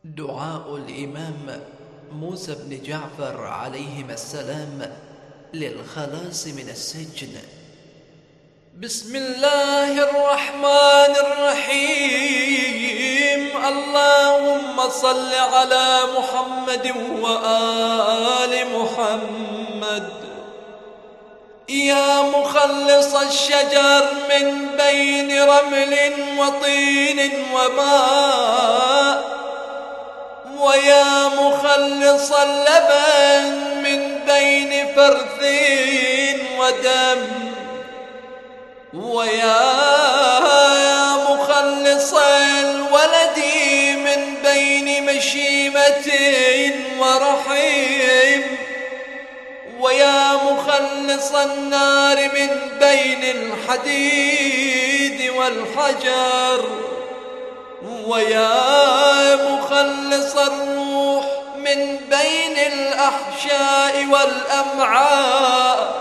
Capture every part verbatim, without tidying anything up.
دعاء الإمام موسى بن جعفر عليهما السلام للخلاص من السجن. بسم الله الرحمن الرحيم. اللهم صل على محمد وآل محمد. يا مخلص الشجر من بين رمل وطين وماء، ويا مخلص اللبن من بين فرث ودم، ويا مخلص الولد من بين مشيمة ورحيم، ويا مخلص النار من بين الحديد والحجر، ويا مخلص الروح من بين الأحشاء والأمعاء،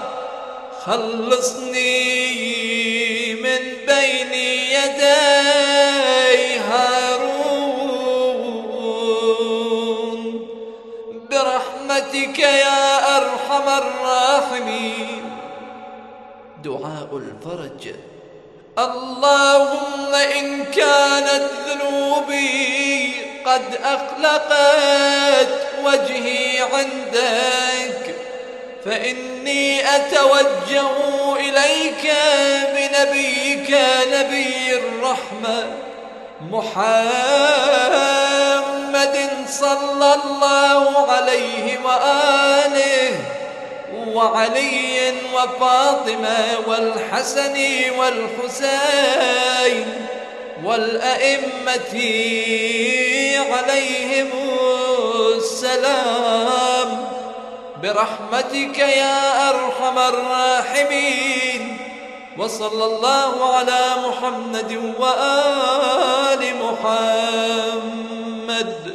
خلصني من بين يدي هارون برحمتك يا أرحم الراحمين. دعاء الفرج. اللهم إن كانت ذنوبي قد أقلقت وجهي عندك، فإني أتوجه إليك بنبيك نبي الرحمة محمد صلى الله عليه وآله، وعلي وفاطمة والحسن والحسين والأئمة عليهم السلام برحمتك يا أرحم الراحمين. وصلى الله على محمد وآل محمد.